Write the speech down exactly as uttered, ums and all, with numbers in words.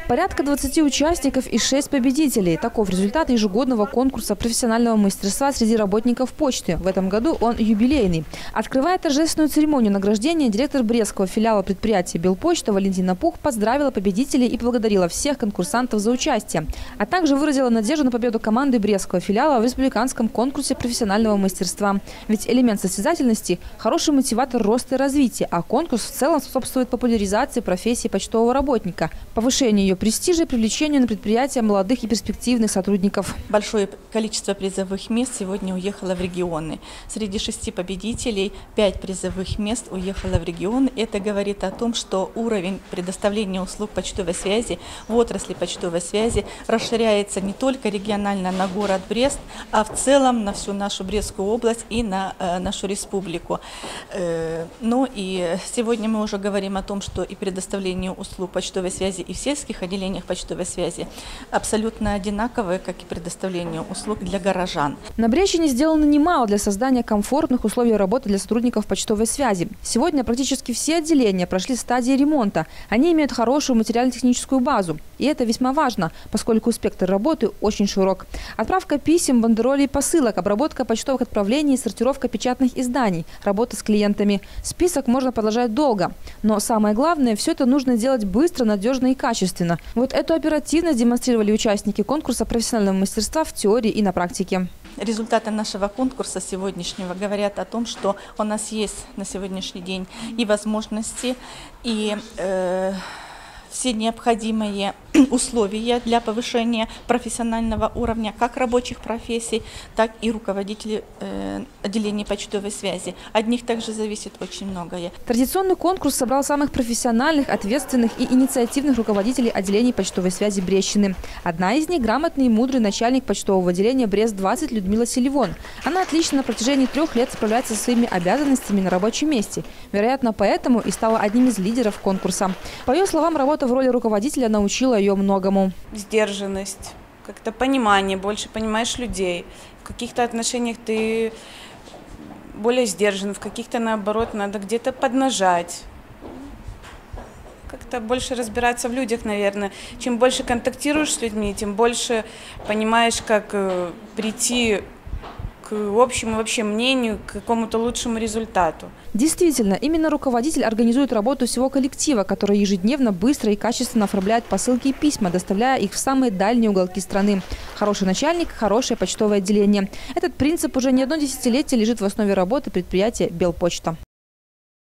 Порядка двадцати участников и шесть победителей. Таков результат ежегодного конкурса профессионального мастерства среди работников почты. В этом году он юбилейный. Открывая торжественную церемонию награждения, директор брестского филиала предприятия «Белпочта» Валентина Пух поздравила победителей и благодарила всех конкурсантов за участие, а также выразила надежду на победу команды брестского филиала в республиканском конкурсе профессионального мастерства. Ведь элемент состязательности – хороший мотиватор роста и развития, а конкурс в целом способствует популяризации профессии почтового работника, повышению ее престижа и привлечению на предприятия молодых и перспективных сотрудников. Большое количество призовых мест сегодня уехало в регионы. Среди шести победителей пять призовых мест уехало в регионы. Это говорит о том, что уровень предоставления услуг почтовой связи в отрасли почтовой связи расширяется не только регионально на город Брест, а в целом на всю нашу Брестскую область и на э, нашу республику. Э, ну и сегодня мы уже говорим о том, что и предоставление услуг почтовой связи и в сельских отделениях почтовой связи абсолютно одинаковые, как и предоставление услуг для горожан. На Брестщине сделано немало для создания комфортных условий работы для сотрудников почтовой связи. Сегодня практически все отделения прошли стадии ремонта. Они имеют хорошую материально-техническую базу. И это весьма важно, поскольку спектр работы очень широк. Отправка писем, бандеролей и посылок, обработка почтовых отправлений, сортировка печатных изданий, работа с клиентами. Список можно продолжать долго. Но самое главное, все это нужно делать быстро, надежно и качественно. Вот эту оперативность демонстрировали участники конкурса профессионального мастерства в теории и на практике. Результаты нашего конкурса сегодняшнего говорят о том, что у нас есть на сегодняшний день и возможности, и э, все необходимые условия для повышения профессионального уровня как рабочих профессий, так и руководителей э, отделений почтовой связи. От них также зависит очень многое. Традиционный конкурс собрал самых профессиональных, ответственных и инициативных руководителей отделений почтовой связи Брестщины. Одна из них – грамотный и мудрый начальник почтового отделения Брест-двадцать Людмила Селивон. Она отлично на протяжении трех лет справляется со своими обязанностями на рабочем месте. Вероятно, поэтому и стала одним из лидеров конкурса. По ее словам, работа в роли руководителя научила ее многому. Сдержанность, как-то понимание, больше понимаешь людей. В каких-то отношениях ты более сдержан, в каких-то, наоборот, надо где-то поднажать. Как-то больше разбираться в людях, наверное. Чем больше контактируешь с людьми, тем больше понимаешь, как прийти к общему вообще мнению, к какому-то лучшему результату. Действительно, именно руководитель организует работу всего коллектива, который ежедневно, быстро и качественно оформляет посылки и письма, доставляя их в самые дальние уголки страны. Хороший начальник – хорошее почтовое отделение. Этот принцип уже не одно десятилетие лежит в основе работы предприятия «Белпочта».